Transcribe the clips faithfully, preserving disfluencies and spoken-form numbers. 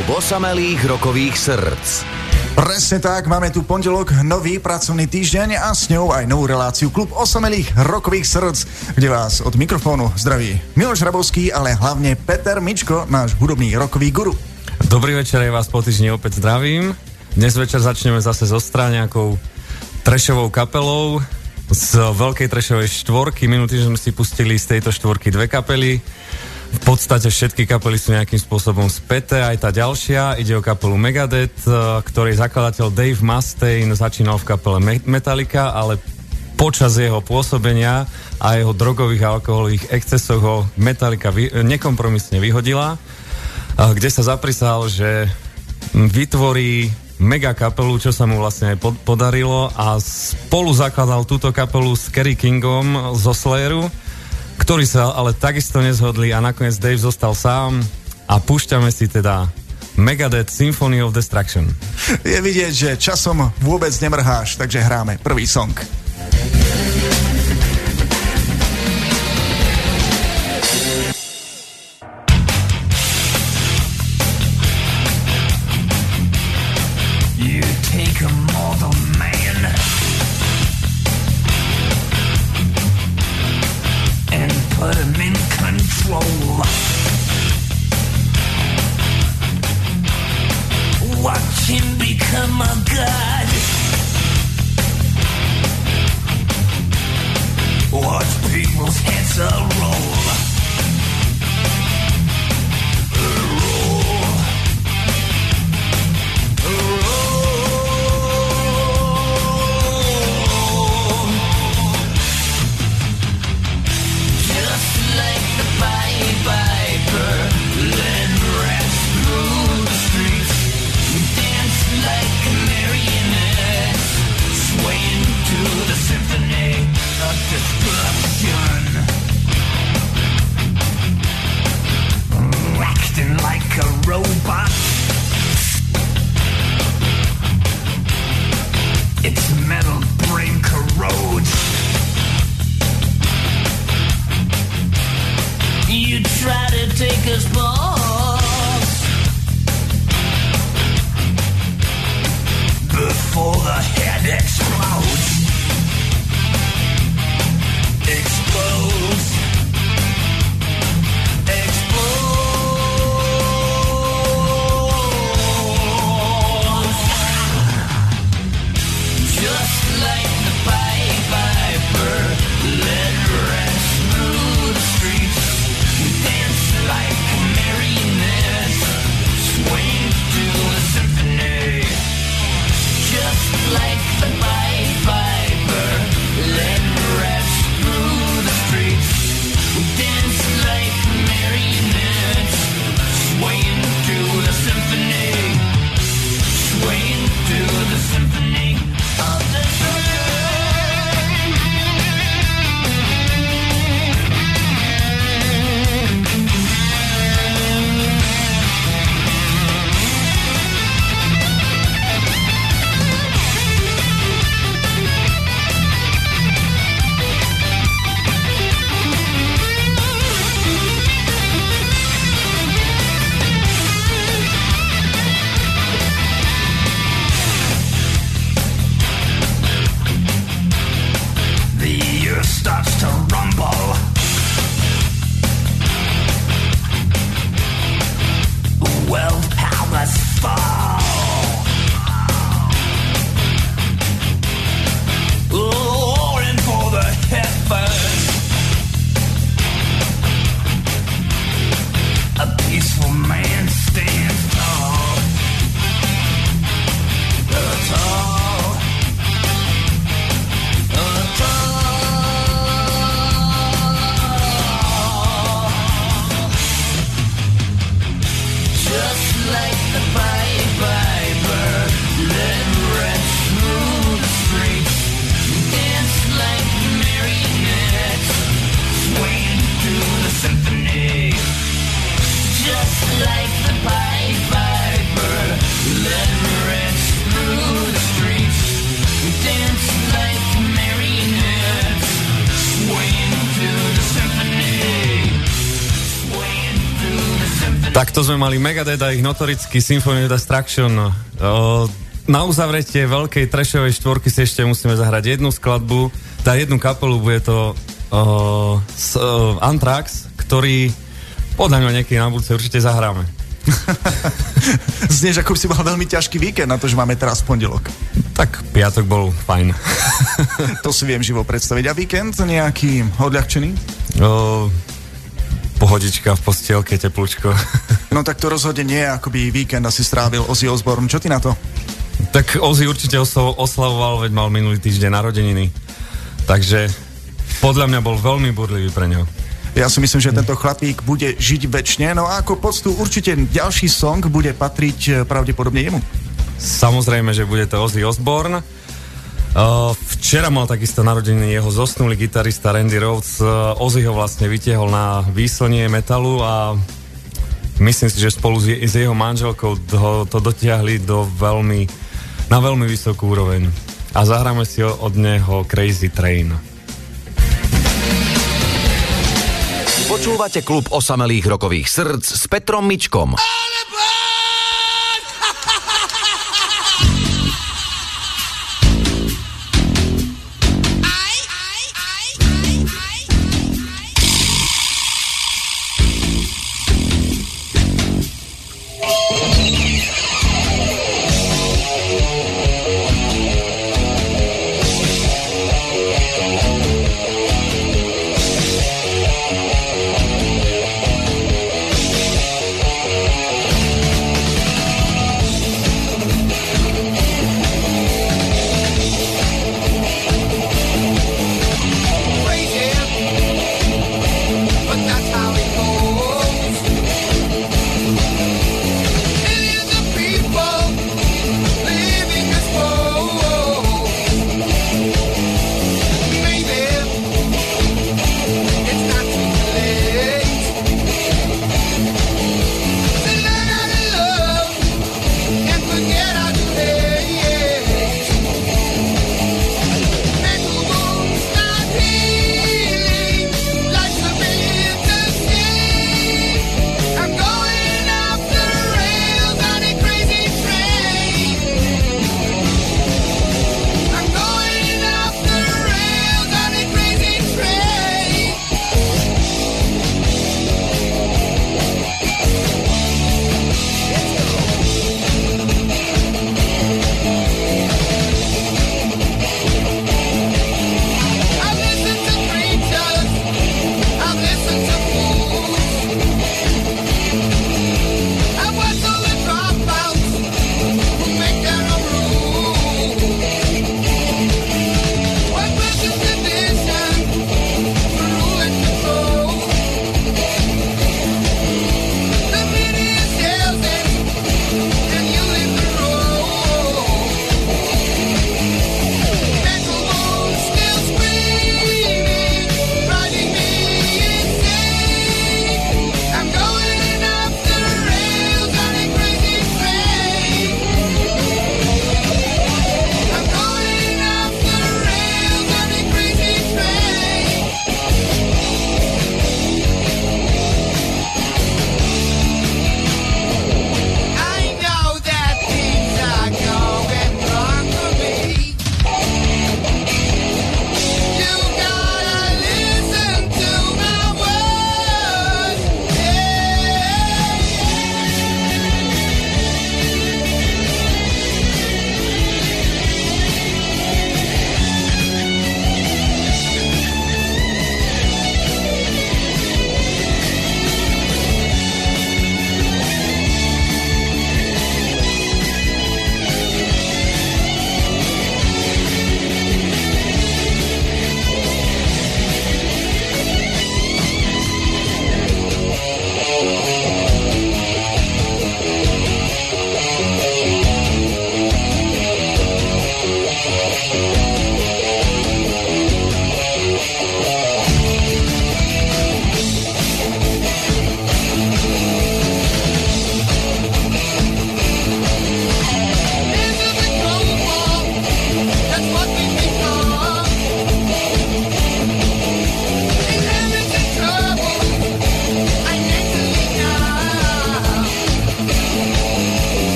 Klub osamelých rokových srdc. Presne tak, máme tu pondelok, nový pracovný týždeň a s ňou aj novú reláciu Klub osamelých rokových srdc, kde vás od mikrofónu zdraví Miloš Hrabovský, ale hlavne Peter Mičko, náš hudobný rokový guru. Dobrý večer, ja vás po týždni opäť zdravím. Dnes večer začneme zase so nejakou trešovou kapelou z veľkej trešovej štvorky. Minulý týždeň sme si pustili z tejto štvorky dve kapely. V podstate všetky kapely sú nejakým spôsobom späté, aj tá ďalšia. Ide o kapelu Megadeth, ktorej zakladateľ Dave Mustaine začínal v kapele Metallica, ale počas jeho pôsobenia a jeho drogových a alkoholových excesoch ho Metallica vy, nekompromisne vyhodila, kde sa zaprisahal, že vytvorí mega kapelu, čo sa mu vlastne aj pod, podarilo, a spolu zakladal túto kapelu s Kerry Kingom zo Slayeru, ktorí sa ale takisto nezhodli a nakoniec Dave zostal sám a púšťame si teda Megadeth Symphony of Destruction. Je vidieť, že časom vôbec nemrháš, takže hráme prvý song. Put him in control. Watch him become a god. Watch people's heads a roll. Roll. Roll. Like the Pied Piper, then rats through the streets, dance like a marionette, swaying to the symphony of destruction. Takto sme mali Megadeth a ich notorický Symphony of Destruction. O, na uzavretie veľkej trashovej štvorky si ešte musíme zahrať jednu skladbu, tá jednu kapelu, bude to o, s, o, Anthrax, ktorý podľa mňa niekedy na budúce určite zahráme. Znieš, ako by si mal veľmi ťažký víkend na to, že máme teraz pondelok. Tak piatok bol fajn. To si viem živo predstaviť. A víkend nejaký odľahčený? O, pohodička v postielke, teplúčko. No tak to rozhodne nie, ako by víkend asi strávil Ozzy Osbourne. Čo ty na to? Tak Ozzy určite oslo- oslavoval, veď mal minulý týždeň narodeniny. Takže podľa mňa bol veľmi burlivý pre neho. Ja si myslím, že tento chlapík bude žiť večne. No a ako poctu určite ďalší song bude patriť pravdepodobne jemu. Samozrejme, že bude to Ozzy Osbourne. Uh, včera mal takisto narodeniny jeho zosnulý gitarista Randy Rhoads. Uh, Ozzy ho vlastne vytiahol na výslnie metalu a myslím si, že spolu s, je, s jeho manželkou to, to dotiahli do veľmi, na veľmi vysokú úroveň. A zahráme si od neho Crazy Train. Počúvate klub osamelých rokových srdc s Petrom Mičkom.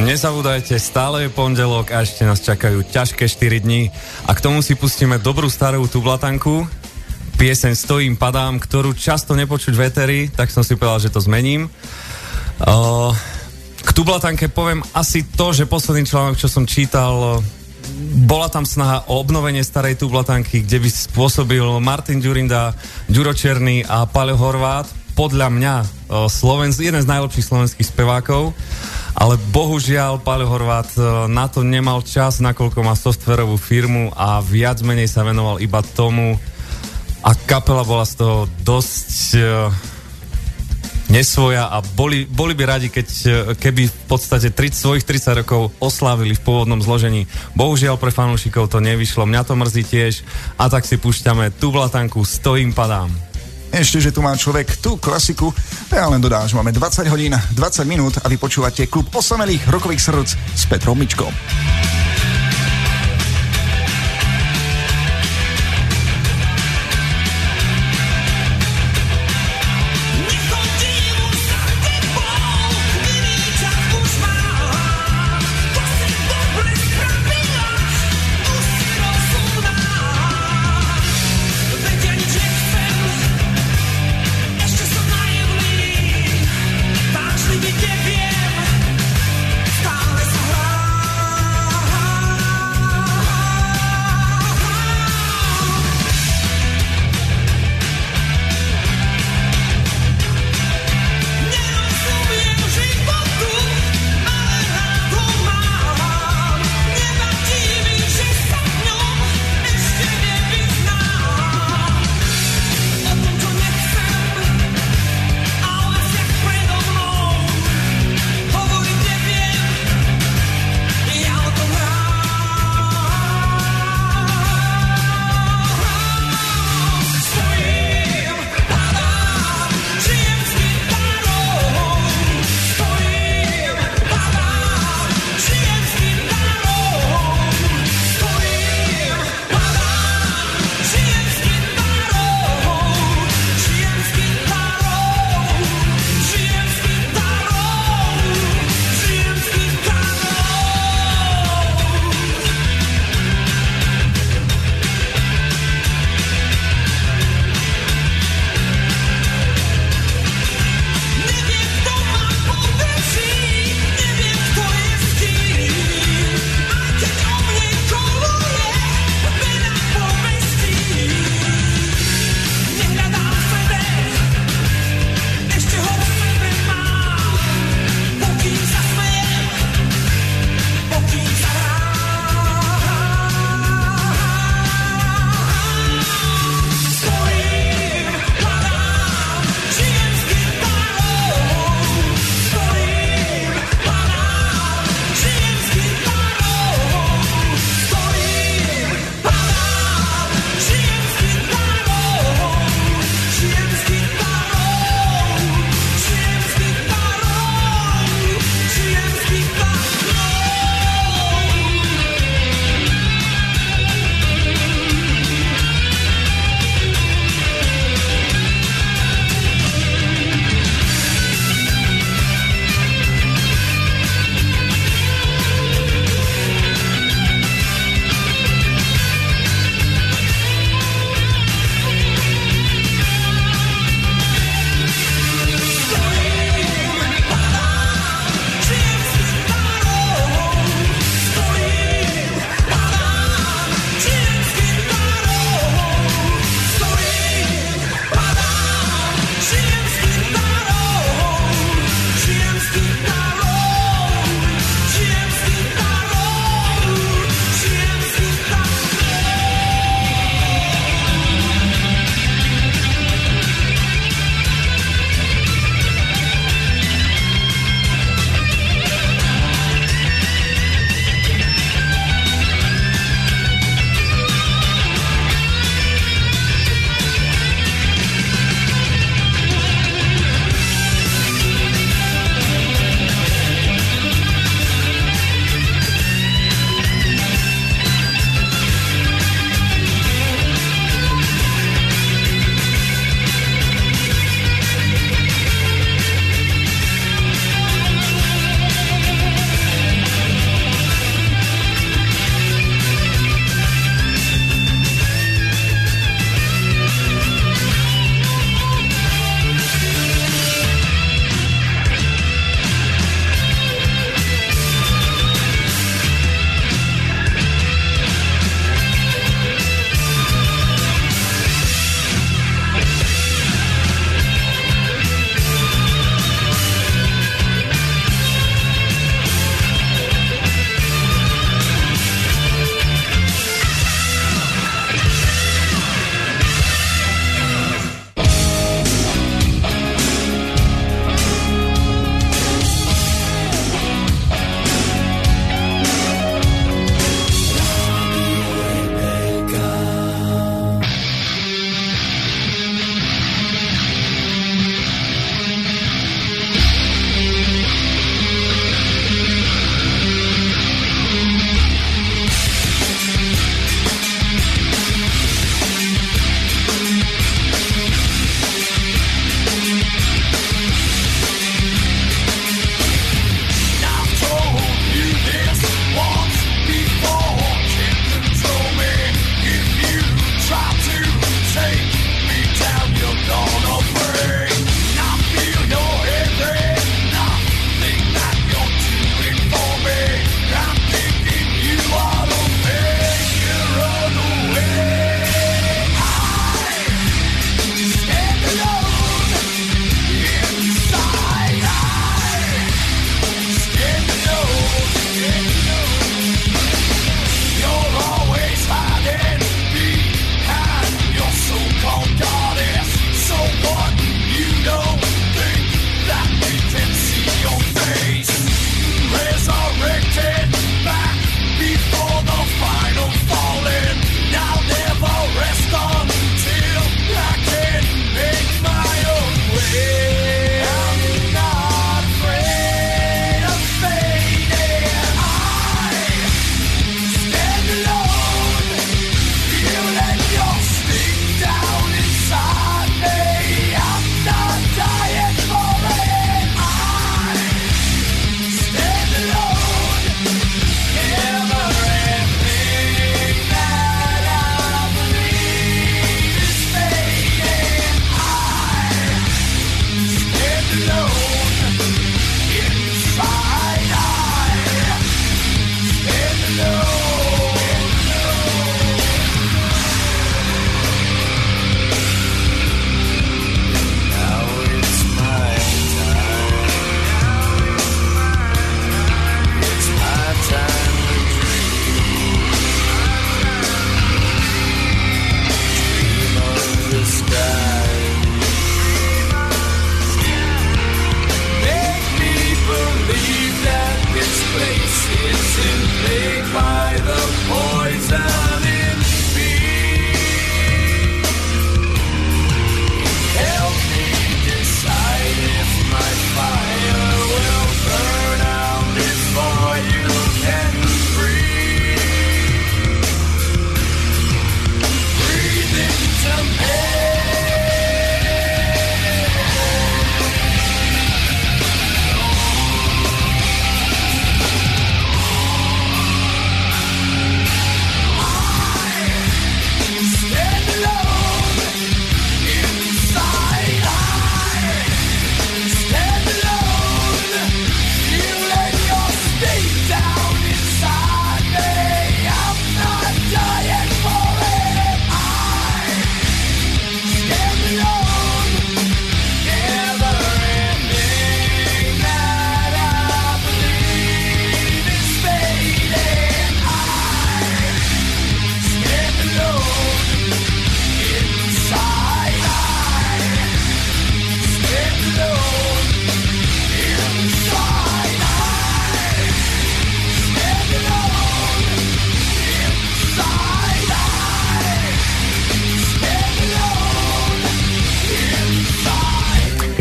nezabúdajte, stále je pondelok a ešte nás čakajú ťažké štyri dni. A k tomu si pustíme dobrú starú tublatanku, pieseň Stojím, padám, ktorú často nepočuť v éteri, tak som si povedal, že to zmením. Uh, k tublatanke poviem asi to, že posledný článok, čo som čítal, bola tam snaha o obnovenie starej tublatanky, kde by spôsobil Martin Ďurinda, Ďuro Černý a Paľo Horvát. Podľa mňa Slovensk, jeden z najlepších slovenských spevákov, ale bohužiaľ Paľo Horvát na to nemal čas, nakoľko má softverovú firmu a viac menej sa venoval iba tomu a kapela bola z toho dosť nesvoja a boli, boli by radi, keď, keby v podstate tridsať, svojich tridsať rokov oslávili v pôvodnom zložení. Bohužiaľ pre fanúšikov to nevyšlo, mňa to mrzí tiež a tak si púšťame tublatanku Stojím, padám. Ešte, že tu má človek tú klasiku, ja len dodám, že máme dvadsať hodín, dvadsať minút a vy počúvate klub osamelých rokových srdc s Petrom Mičkom. Stále sa hrá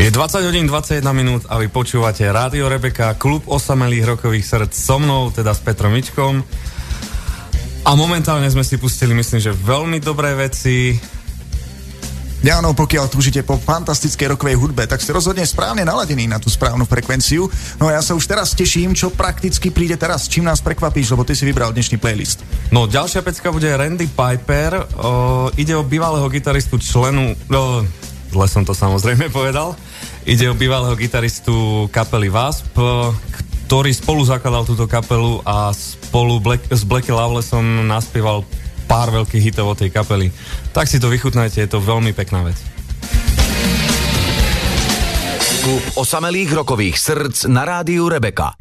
Je dvadsať hodín dvadsaťjeden minút a vy počúvate Rádio Rebeka, klub osamelých rokových srdc so mnou, teda s Petrom Mičkom. A momentálne sme si pustili, myslím, že veľmi dobré veci. Ja, no, pokiaľ túžite po fantastickej rokovej hudbe, tak ste rozhodne správne naladení na tú správnu frekvenciu. No a ja sa už teraz teším, čo prakticky príde teraz, čím nás prekvapíš, lebo ty si vybral dnešný playlist. No, ďalšia pecka bude Randy Piper. O, ide o bývalého gitaristu členu... No, zle som to samozrejme povedal. Ide o bývalého gitaristu kapely Wasp, ktorý spolu zakladal túto kapelu a spolu Black, s Blackie Lawlessom naspieval pár veľkých hitov od tej kapely. Tak si to vychutnajte, je to veľmi pekná vec. Klub osamelých rokových srdc na rádiu Rebeka.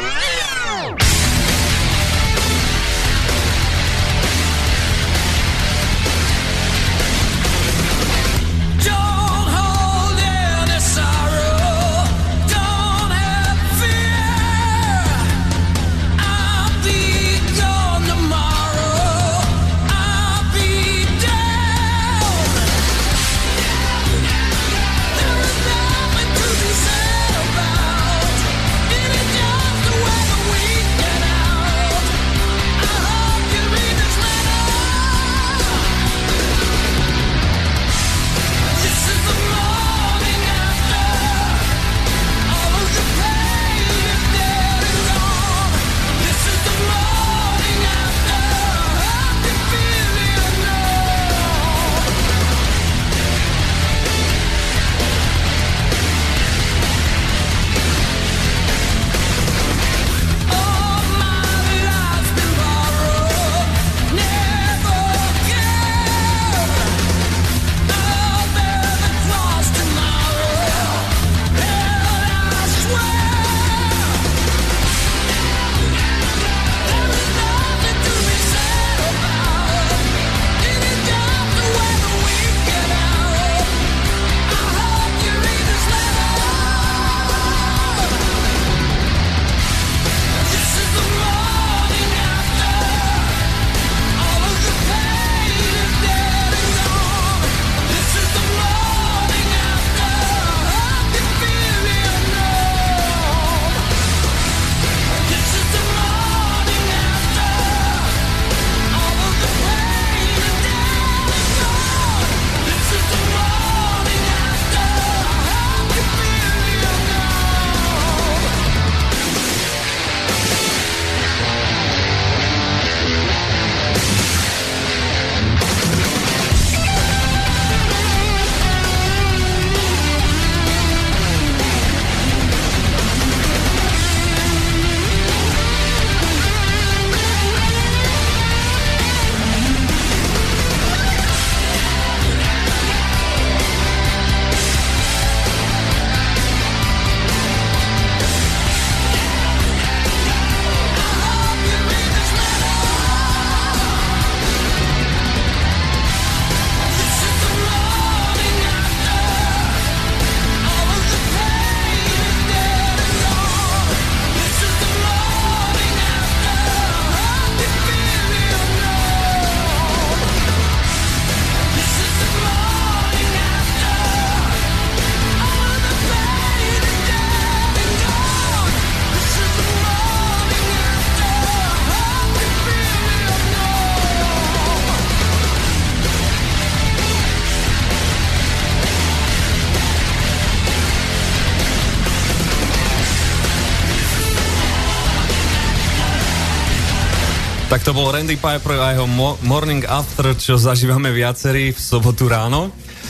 Tak to bol Randy Piper a jeho mo- Morning After, čo zažívame viacerí v sobotu ráno.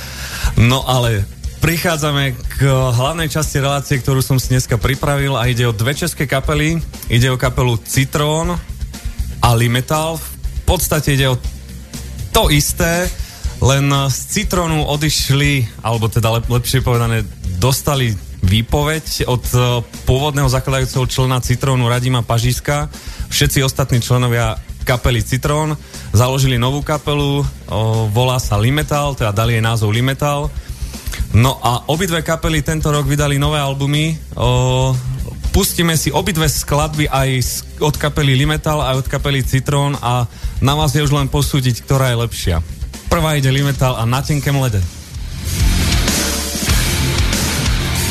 No ale prichádzame k hlavnej časti relácie, ktorú som si dneska pripravil a ide o dve české kapely. Ide o kapelu Citrón a Limetal. V podstate ide o to isté, len z Citrónu odišli, alebo teda lep- lepšie povedané, dostali výpoveď od pôvodného zakladajúceho člena Citrónu Radima Pažíska. Všetci ostatní členovia kapely Citrón založili novú kapelu, o, volá sa Limetal, teda dali jej názov Limetal. No a obidve kapely tento rok vydali nové albumy. O, pustíme si obidve skladby aj od kapely Limetal, aj od kapely Citrón a na vás je už len posúdiť, ktorá je lepšia. Prvá ide Limetal a Na tenkém lede.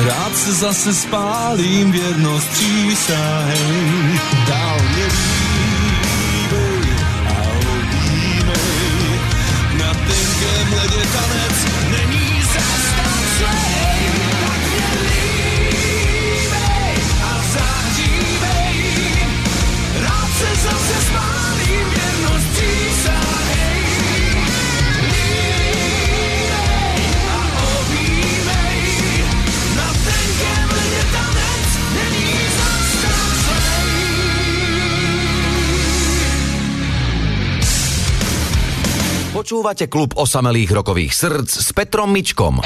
Rád se zase spálím, věrnost přísahej. Dál mě líbej a objímej. Na tenkém ledě tanec není zas tak zlej. Tak mě líbej a zahřívej. Rád se zase spálím, věrnost přísahej. Počúvate klub osamelých rokových srdc s Petrom Mičkom.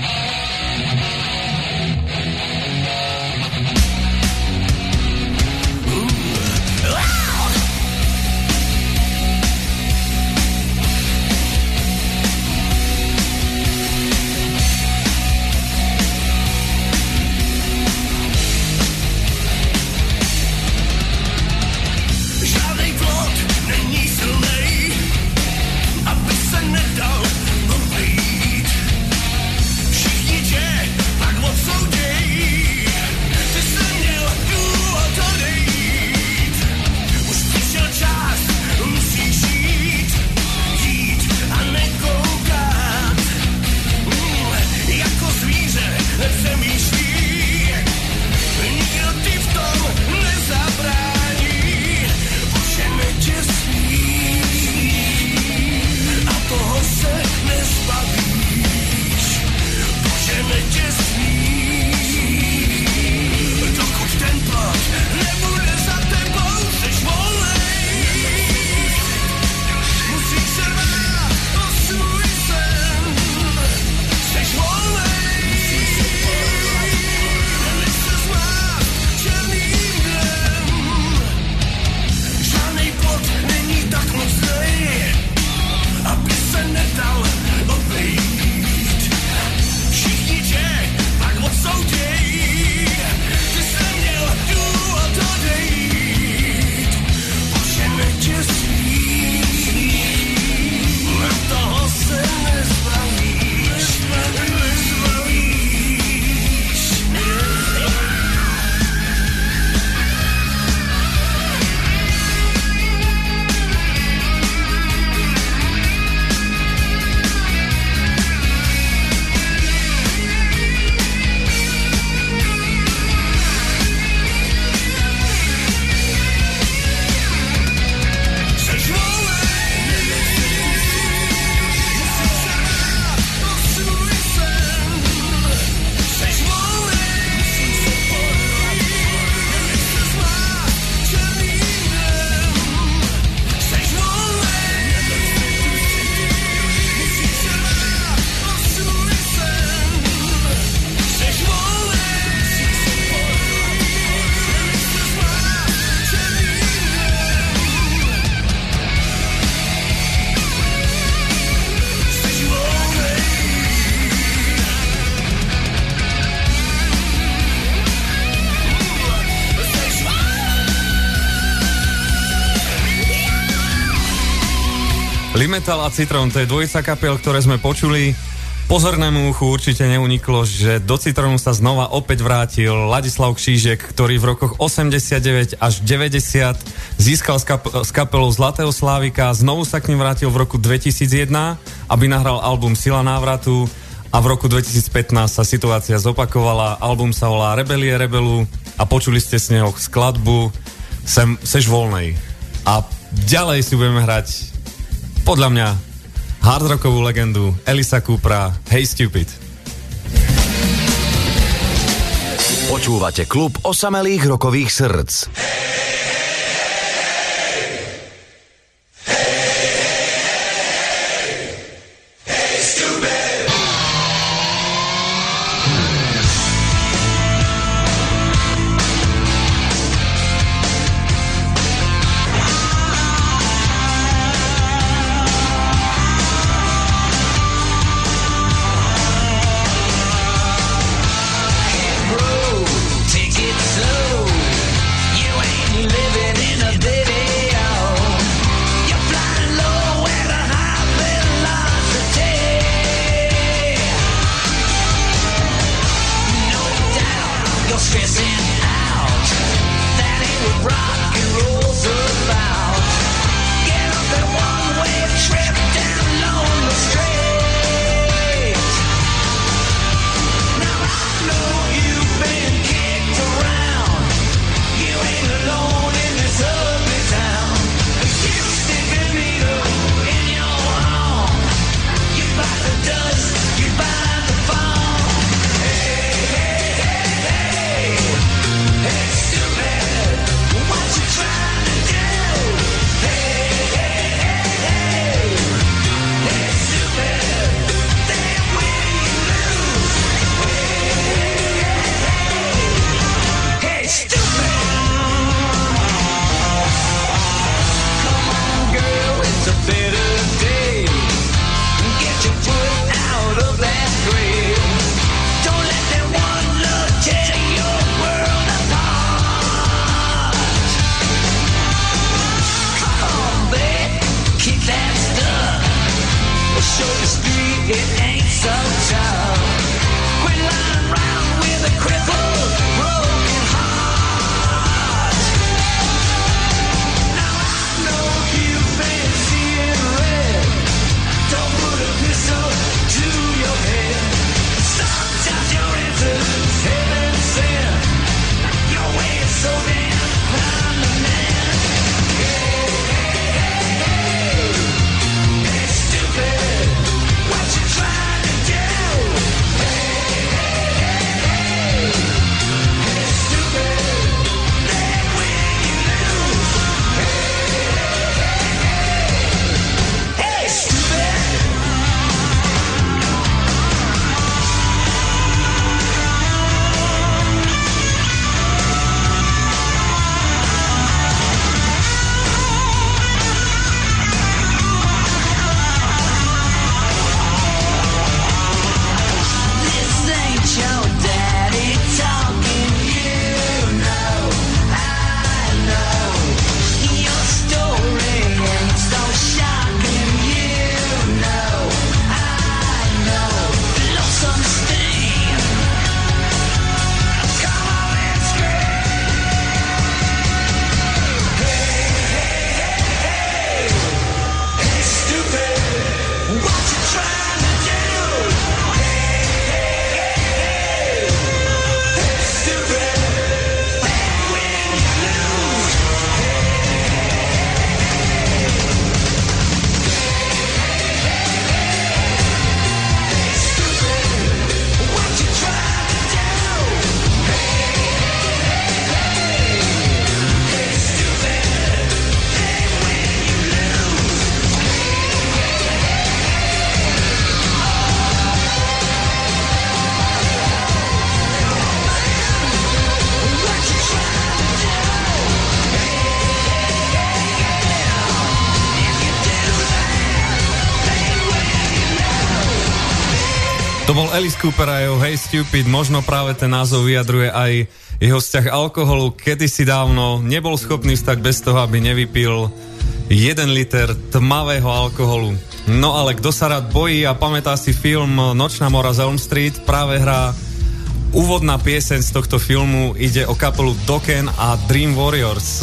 Limetal a Citrón, to je dvojica kapiel, ktoré sme počuli. Pozornému uchu určite neuniklo, že do Citrónu sa znova opäť vrátil Ladislav Křížek, ktorý v rokoch osemdesiatdeväť až deväťdesiat získal s, kap- s kapelou Zlatého Slávika, znovu sa k nim vrátil v roku dvetisícjeden, aby nahral album Sila návratu a v roku dvetisícpätnásť sa situácia zopakovala. Album sa volá Rebelie rebelu a počuli ste z neho skladbu Sem, Seš voľnej. A ďalej si budeme hrať podľa mňa hardrockovú legendu Elisa Coopera Hey Stupid. Počúvate klub osamelých rokových srdc. Take it slow. You ain't living. To bol Alice Cooper a jeho Hey Stupid, možno práve ten názov vyjadruje aj jeho vzťah alkoholu. Kedysi dávno nebol schopný stať bez toho, aby nevypil jeden liter tmavého alkoholu. No ale kto sa rád bojí a pamätá si film Nočná mora z Elm Street, práve hrá úvodná pieseň z tohto filmu. Ide o kapelu Dokken a Dream Warriors.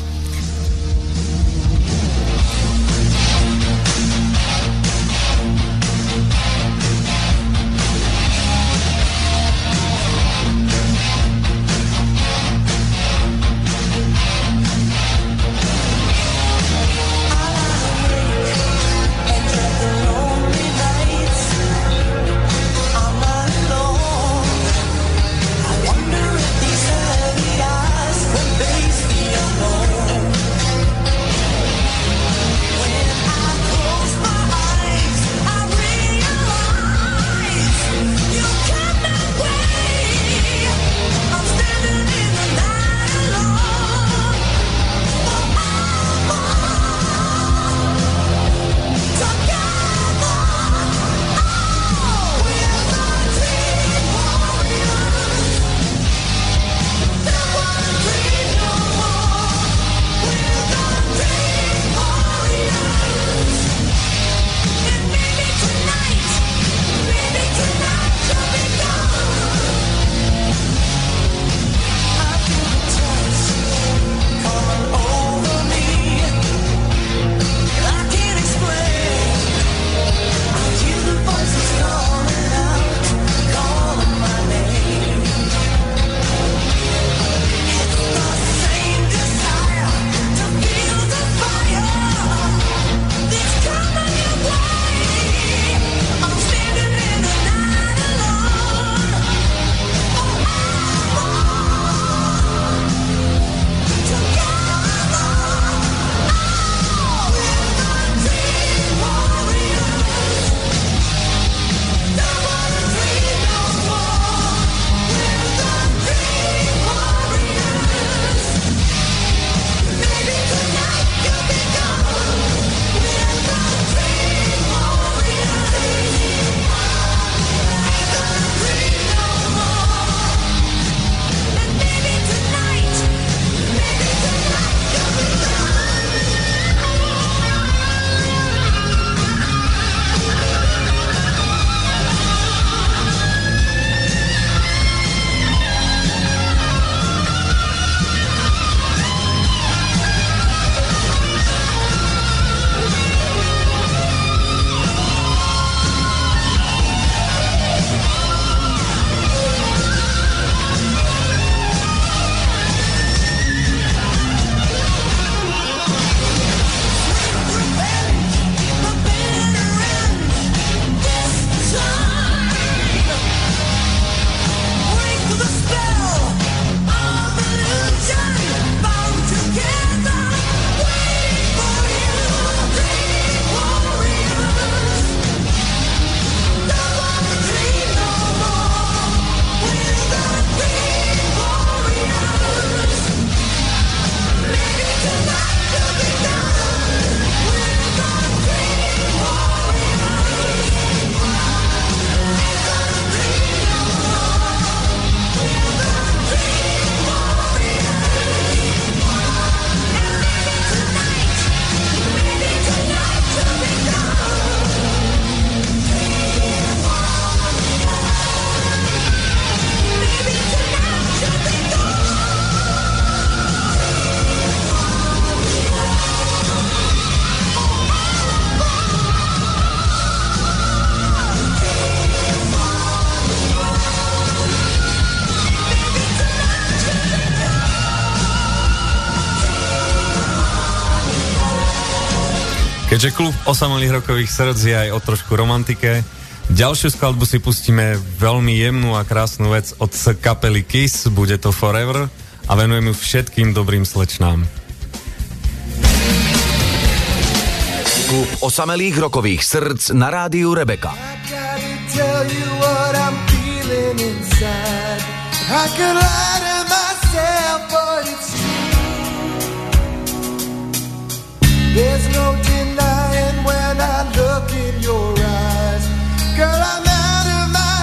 Keďže klub osamelých rokových srdc je aj o trošku romantike, ďalšiu skladbu si pustíme veľmi jemnú a krásnu vec od kapely Kiss, bude to Forever a venujem ju všetkým dobrým slečnám. Klub osamelých rokových srdc na rádiu Rebeka. There's no denying when I look in your eyes. Girl, I'm out of my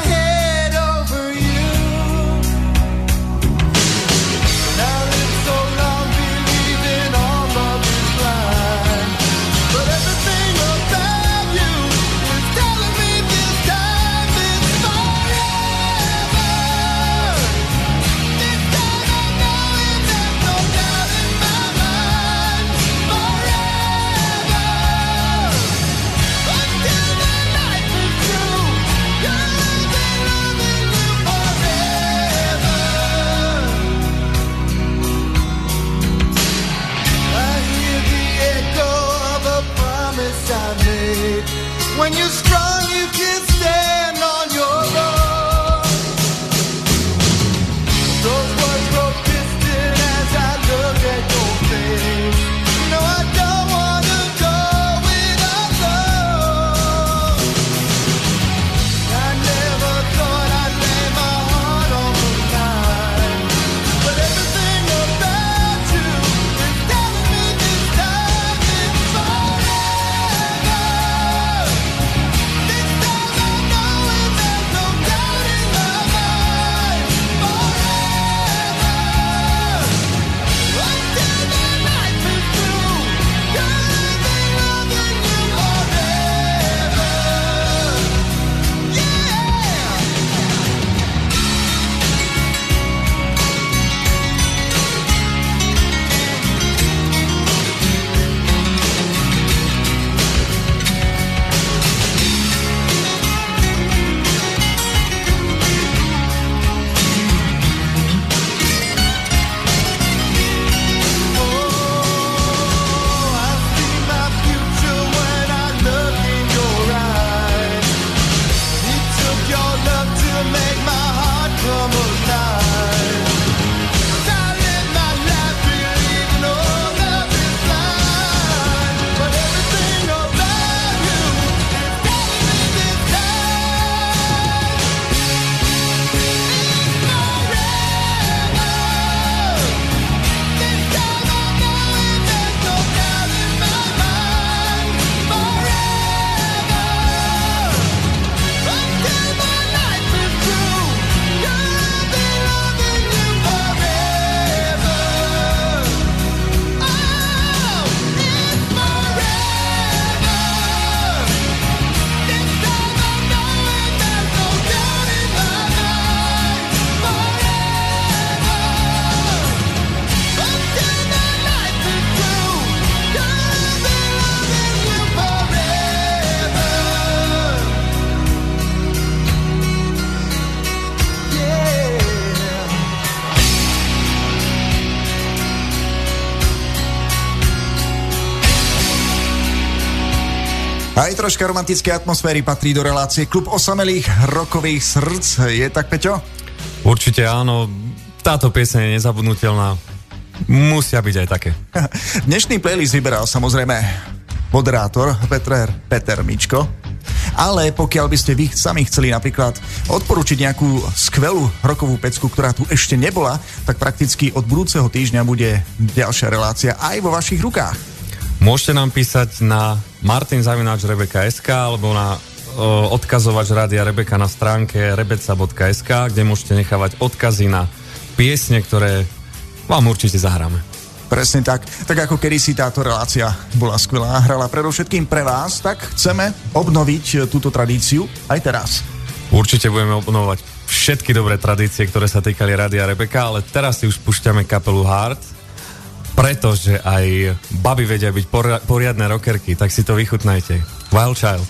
Aj troška romantické atmosféry patrí do relácie Klub osamelých rokových srdc. Je tak, Peťo? Určite áno. Táto pieseň je nezabudnutelná. Musia byť aj také. Dnešný playlist vyberal samozrejme moderátor Peter, Peter Mičko. Ale pokiaľ by ste vy sami chceli napríklad odporučiť nejakú skvelú rokovú pecku, ktorá tu ešte nebola, tak prakticky od budúceho týždňa bude ďalšia relácia aj vo vašich rukách. Môžete nám písať na martin zavináč rebeka bodka es ká alebo na o, odkazovač Rádia Rebeka na stránke rebeca bodka es ká, kde môžete nechávať odkazy na piesne, ktoré vám určite zahráme. Presne tak. Tak ako kedysi táto relácia bola skvelá, hrala predovšetkým pre vás, tak chceme obnoviť túto tradíciu aj teraz. Určite budeme obnovať všetky dobré tradície, ktoré sa týkali Rádia Rebeka, ale teraz si už púšťame kapelu Hard, pretože aj baby vedia byť poriadne rockerky, tak si to vychutnajte. Wild Child.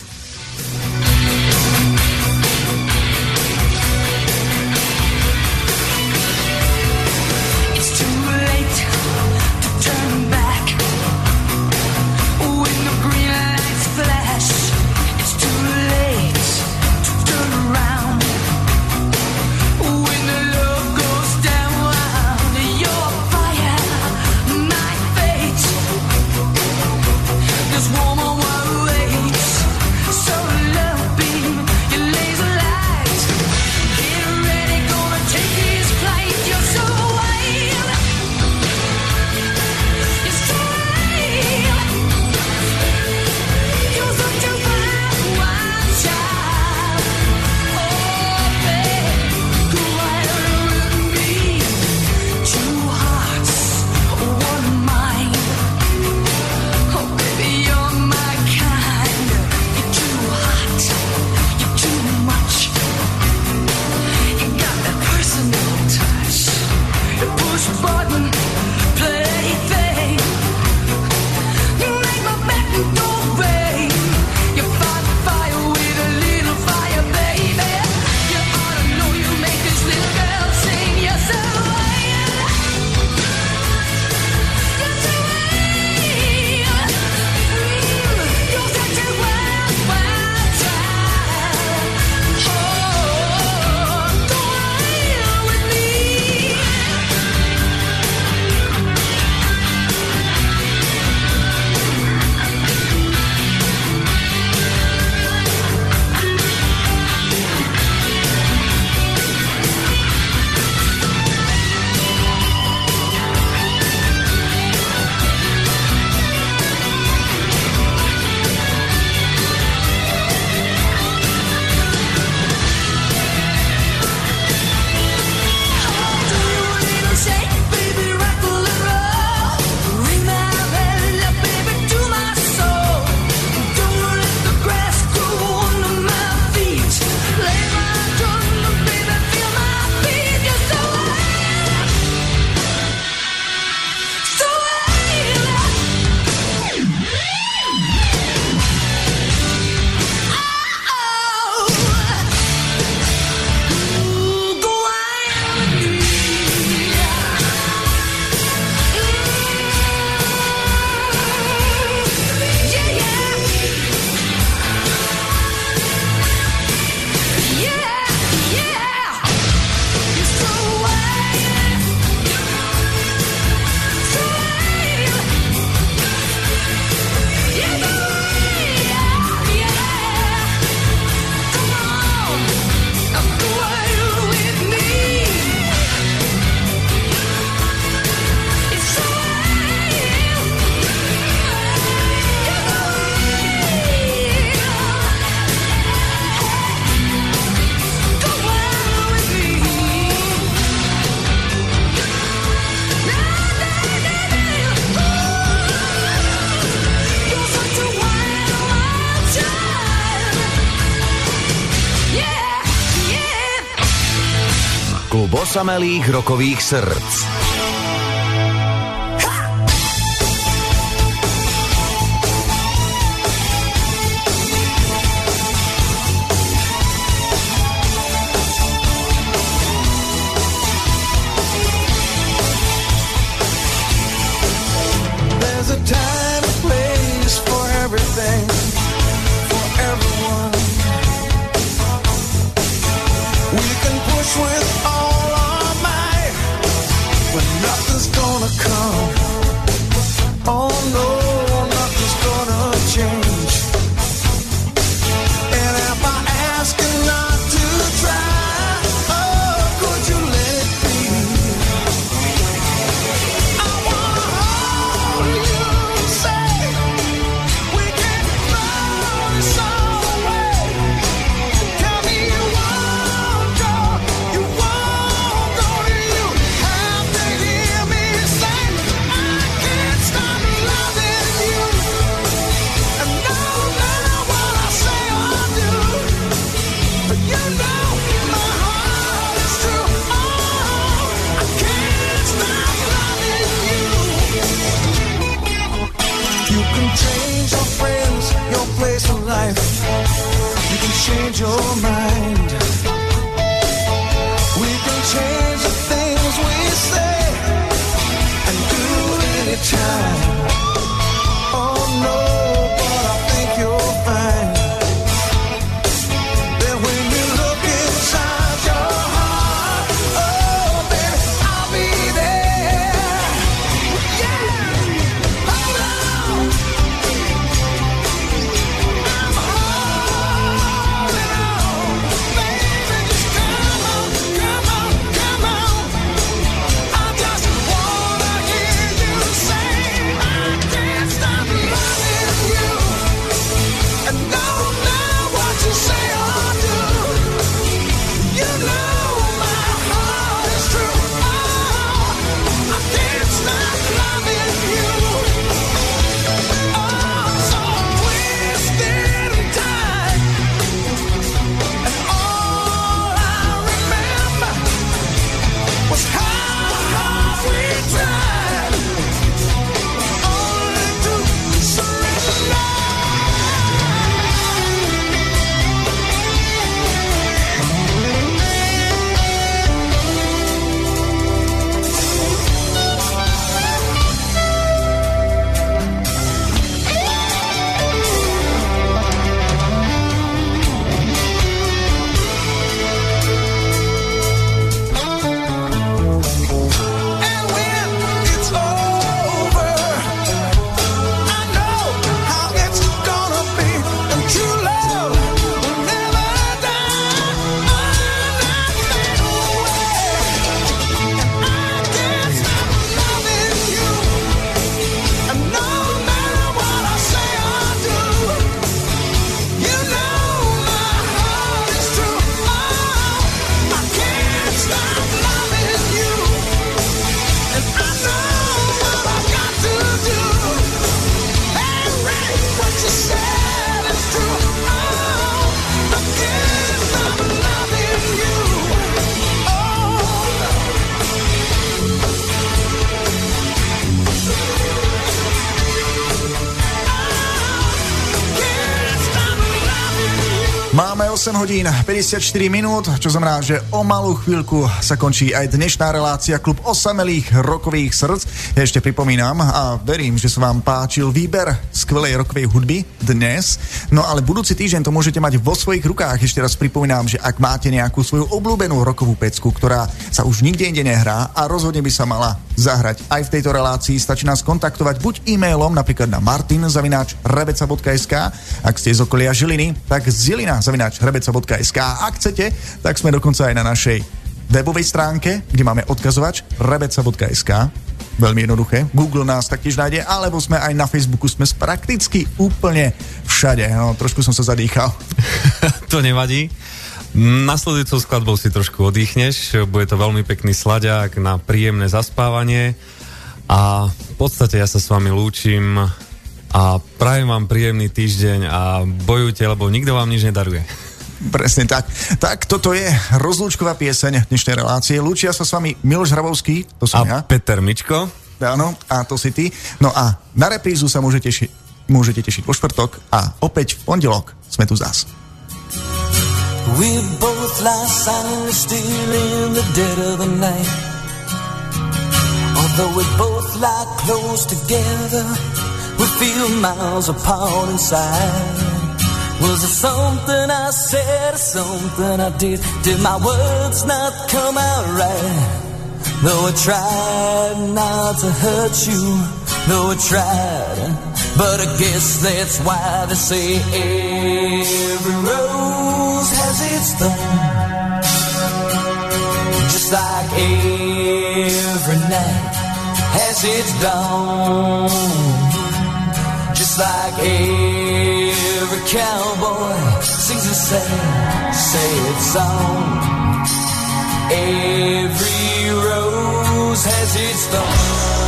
Klub osamelých rokových srdc. There's a time and place for everything. with all our might when nothing's gonna come. Oh no, nothing's gonna change. And if I ask you not to try, oh, could you let it be? I wanna hold you and say we can throw this all away. Tell me you won't go, you won't go, you have to hear me say I can't stop loving you. And no matter what I say or do, but you know my heart is true. Oh, I can't stop loving you. You can change your friends, your place in life. You can change your mind. We can change the things we say and do anytime. Oh no, but I think you'll find that when you look inside your heart, oh baby, I'll be there. Yeah, hold on. I'm holding on, baby, just come on, come on, come on. I just wanna hear you say I can't stop loving you. And no matter what you say or do, you know my heart is true. Oh, I can't stop loving you. Oh, so twisted and tight, and all I remember was how hard we tried, only to surrender. And when it's over, I know how it's gonna be. And true love will never die. I'm not fade away. And I can't stop loving you. And no matter what I say or do, you know my heart is true. Oh, I can't stop loving you. And I know what I've got to do. Hey, Ray, what you said is true. Oh, I can't stop loving you. Oh, no. Can't stop loving you. Máme osem hodín päťdesiatštyri minút, čo znamená, že o malú chvíľku sa končí aj dnešná relácia Klub osamelých rokových srdc. Ja ešte pripomínam a verím, že sa vám páčil výber skvelej rokovej hudby dnes. No ale budúci týždeň to môžete mať vo svojich rukách. Ešte raz pripomínam, že ak máte nejakú svoju obľúbenú rokovú pecku, ktorá sa už nikde inde nehrá a rozhodne by sa mala zahrať aj v tejto relácii, stačí nás kontaktovať buď e-mailom, napríklad na martin zavináč rebeca bodka es ká, ak ste z okolia Žiliny, tak zilina zavináč rebeca bodka es ká. Ak chcete, tak sme dokonca aj na našej webovej stránke, kde máme odkazovač rebeca bodka es ká. Veľmi jednoduché. Google nás taktiež nájde, alebo sme aj na Facebooku, sme prakticky úplne všade. No, trošku som sa zadýchal. To nevadí. Nasledujúcou skladbou si trošku oddychneš. Bude to veľmi pekný slaďák na príjemné zaspávanie. A v podstate ja sa s vami lúčim a prajem vám príjemný týždeň a bojujte, lebo nikto vám nič nedaruje. Presne tak. Tak toto je rozlúčková pieseň dnešnej relácie. Lúčia sa s vami Miloš Hrabovský, to som a ja. Peter Mičko. Áno, a to si ty. No a na reprízu sa môžete tešiť, môžete tešiť vo štvrtok a opäť v pondelok sme tu zás. We both lie silently still in the dead of the night. Although we both lie close together, we feel miles apart inside. Was it something I said or something I did? Did my words not come out right? Though I tried not to hurt you, though I tried, but I guess that's why they say every rose has its thorn. Just like every night has its dawn. Just like every cowboy sings a sad, sad song. Every rose has its thorn.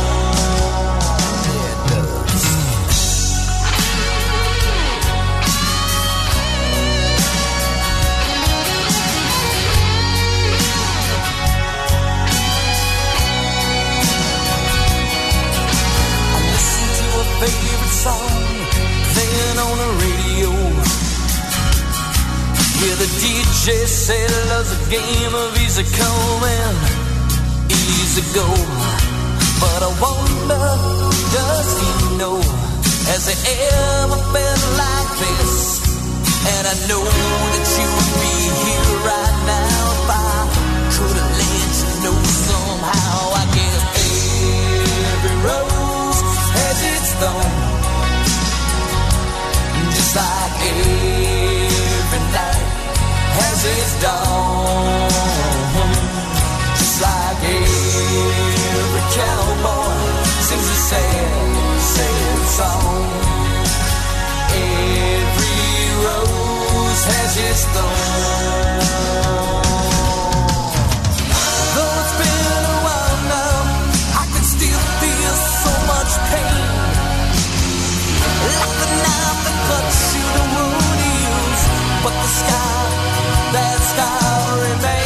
Favorite song playing on the radio. Yeah, the D J said love's a game of easy come and easy go. But I wonder, does he know, has it ever been like this? And I know that you would be here right now if I could have let you know somehow. I guess every rose has its thorn, just like every night has its dawn. Just like every cowboy sings a sad, sad song. Every rose has its thorn. Though it's been a while now, I can still feel so much pain, like the knife that cuts you the wound heals, but the scar, that scar remains.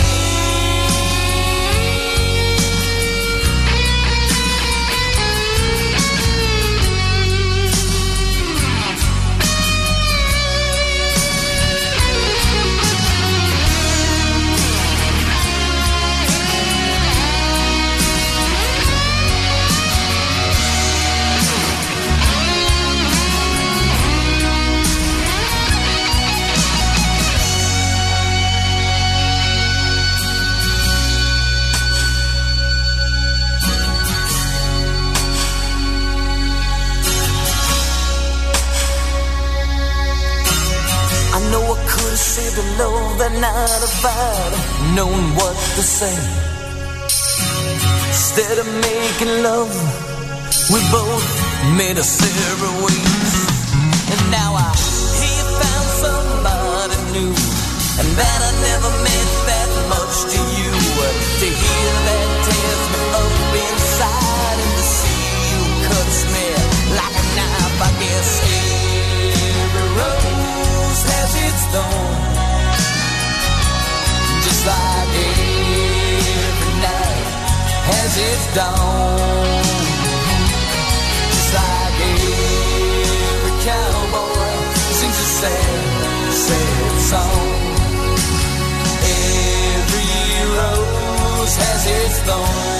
Saved the love that night if I'd known what to say. Instead of making love, we both made a separate ways. And now I hear you found somebody new, and that I never meant that much to you. To hear that tears me up inside, and to see you cuts me like a knife. I guess every rose has its thorn, just like every night has its dawn. Just like every cowboy sings a sad, sad song. Every rose has its thorn.